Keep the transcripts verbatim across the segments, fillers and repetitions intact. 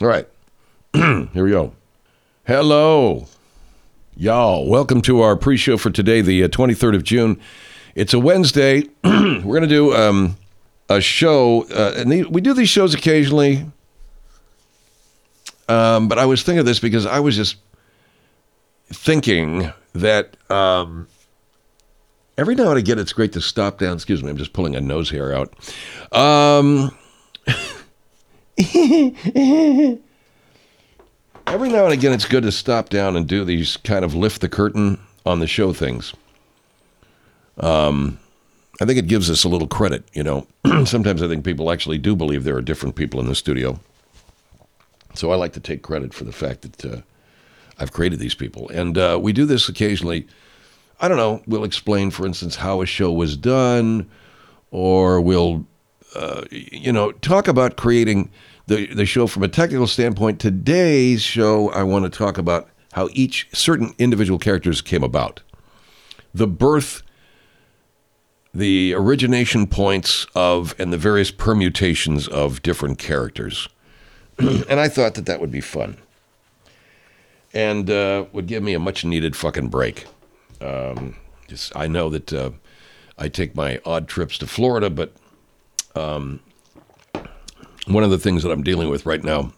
All right. Here we go. Hello, y'all. Welcome to our pre-show for today, the uh, twenty-third of June. It's a Wednesday. We're going to do um, a show. Uh, and the, we do these shows occasionally. Um, but I was thinking of this because I was just thinking that um, every now and again, it's great to stop down. Excuse me, I'm just pulling a nose hair out. Um... Every now and again, it's good to stop down and do these kind of lift the curtain on the show things. Um, I think it gives us a little credit, you know. Sometimes I think people actually do believe there are different people in the studio. So I like to take credit for the fact that uh, I've created these people. And uh, we do this occasionally. I don't know, we'll explain, for instance, how a show was done, or we'll, uh, you know, talk about creating The, the show from a technical standpoint. Today's show, I want to talk about how each certain individual characters came about. The birth, the origination points of, and the various permutations of different characters. And I thought that that would be fun. And uh, would give me a much needed fucking break. Um, just, I know that uh, I take my odd trips to Florida, but um, one of the things that I'm dealing with right now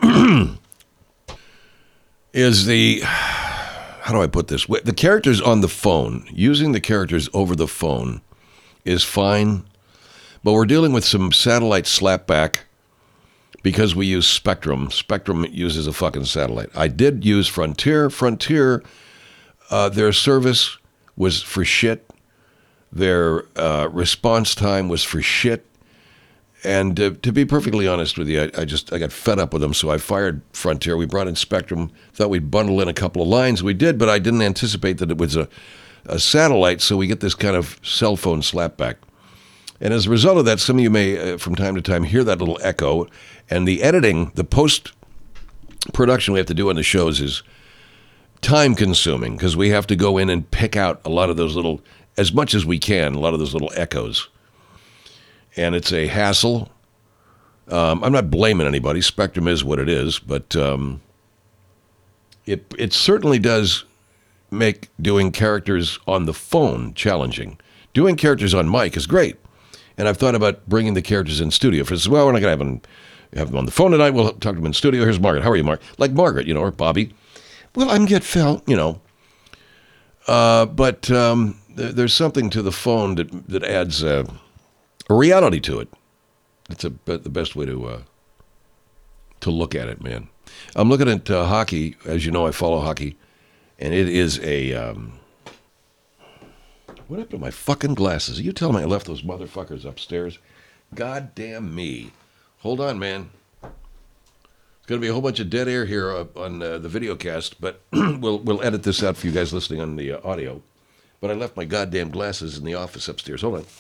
is the, how do I put this? The characters on the phone, using the characters over the phone is fine, but we're dealing with some satellite slapback because we use Spectrum. Spectrum uses a fucking satellite. I did use Frontier. Frontier, uh, their service was for shit. Their uh, response time was for shit. And uh, to be perfectly honest with you, I, I just I got fed up with them, so I fired Frontier. We brought in Spectrum, thought we'd bundle in a couple of lines. We did, but I didn't anticipate that it was a, a satellite, so we get this kind of cell phone slapback. And as a result of that, some of you may, uh, from time to time, hear that little echo. And the editing, the post-production we have to do on the shows is time-consuming, because we have to go in and pick out a lot of those little, as much as we can, a lot of those little echoes. And it's a hassle. Um, I'm not blaming anybody. Spectrum is what it is, but um, it it certainly does make doing characters on the phone challenging. Doing characters on mic is great, and I've thought about bringing the characters in studio. For instance, well, we're not going to have them, have them on the phone tonight. We'll talk to them in studio. Here's Margaret. How are you, Mark? Like Margaret, you know, or Bobby. Well, I'm good, Phil, you know. Uh, but um, th- there's something to the phone that, that adds... Uh, a reality to it. It's a, the best way to uh, to look at it, man. I'm looking at uh, hockey. As you know, I follow hockey, and it is a... Um, what happened to my fucking glasses? Are you telling me I left those motherfuckers upstairs? God damn me. Hold on, man. There's going to be a whole bunch of dead air here uh, on uh, the video cast, but we'll we'll edit this out for you guys listening on the uh, audio. But I left my goddamn glasses in the office upstairs. Hold on.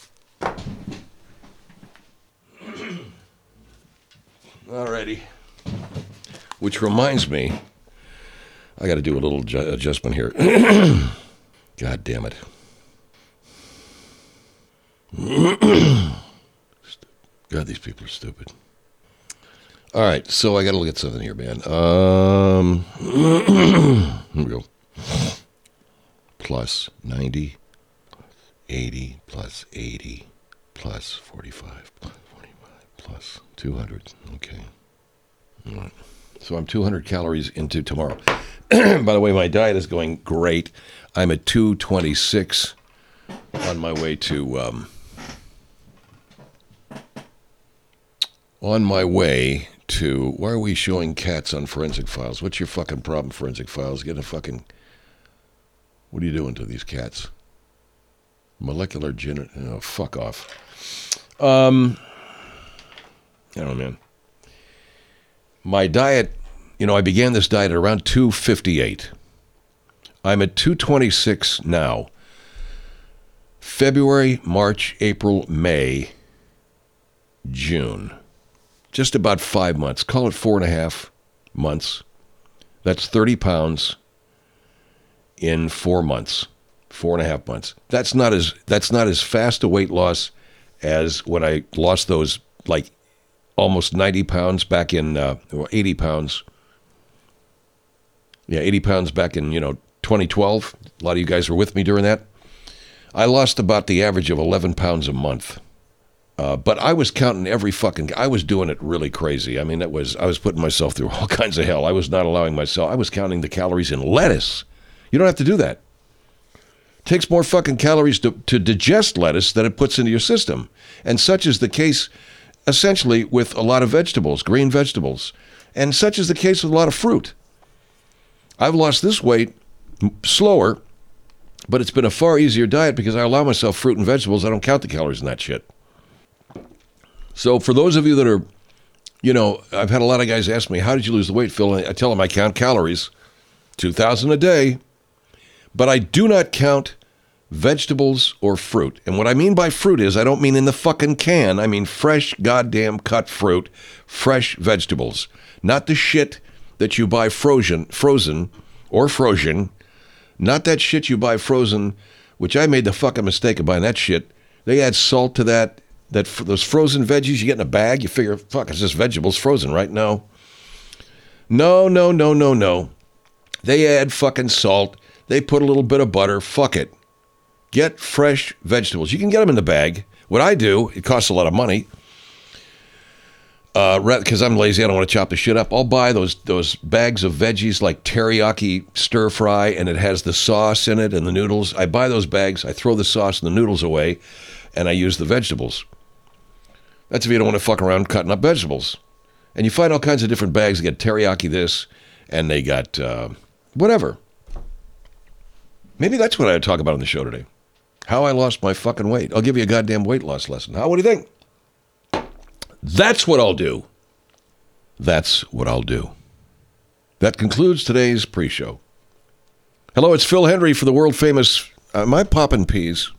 Alrighty. Which reminds me, I got to do a little ju- adjustment here. God damn it. God, these people are stupid. All right, so I got to look at something here, man. Um, here we go. Plus ninety, eighty, plus eighty, plus forty-five, plus forty-five, plus two hundred. Okay. All right. So I'm two hundred calories into tomorrow. By the way, my diet is going great. I'm at two twenty-six on my way to... Um, on my way to... Why are we showing cats on Forensic Files? What's your fucking problem, Forensic Files? Get a fucking... What are you doing to these cats? Molecular gen... Oh, fuck off. Um... I don't know, man. My diet, you know, I began this diet at around two fifty-eight. I'm at two twenty-six now. February, March, April, May, June. Just about five months. Call it four and a half months. That's thirty pounds in four months. Four and a half months. That's not as that's not as fast a weight loss as when I lost those, like, almost ninety pounds back in, uh, or eighty pounds. Yeah, eighty pounds back in, you know, twenty twelve. A lot of you guys were with me during that. I lost about the average of eleven pounds a month. Uh, but I was counting every fucking, I was doing it really crazy. I mean, it was, I was putting myself through all kinds of hell. I was not allowing myself, I was counting the calories in lettuce. You don't have to do that. It takes more fucking calories to, to digest lettuce than it puts into your system. And such is the case, essentially, with a lot of vegetables, green vegetables. And such is the case with a lot of fruit. I've lost this weight slower, but it's been a far easier diet because I allow myself fruit and vegetables. I don't count the calories in that shit. So for those of you that are, you know, I've had a lot of guys ask me, how did you lose the weight, Phil? And I tell them I count calories, two thousand a day, but I do not count vegetables or fruit. And what I mean by fruit is I don't mean in the fucking can. I mean fresh goddamn cut fruit, fresh vegetables, not the shit that you buy frozen, frozen or frozen, not that shit you buy frozen, which I made the fucking mistake of buying that shit. They add salt to that. That those frozen veggies you get in a bag, you figure, fuck, it's just vegetables frozen, right? No. No, no, no, no, no. They add fucking salt. They put a little bit of butter. Fuck it. Get fresh vegetables. You can get them in the bag. What I do, it costs a lot of money. Uh, because I'm lazy, I don't want to chop the shit up. I'll buy those those bags of veggies like teriyaki stir fry, and it has the sauce in it and the noodles. I buy those bags. I throw the sauce and the noodles away, and I use the vegetables. That's if you don't want to fuck around cutting up vegetables. And you find all kinds of different bags. They got teriyaki this, and they got uh, whatever. Maybe that's what I talk about on the show today. How I lost my fucking weight. I'll give you a goddamn weight loss lesson. How? What do you think? That's what I'll do. That's what I'll do. That concludes today's pre-show. Hello, it's Phil Hendry for the world famous, uh, am I popping peas?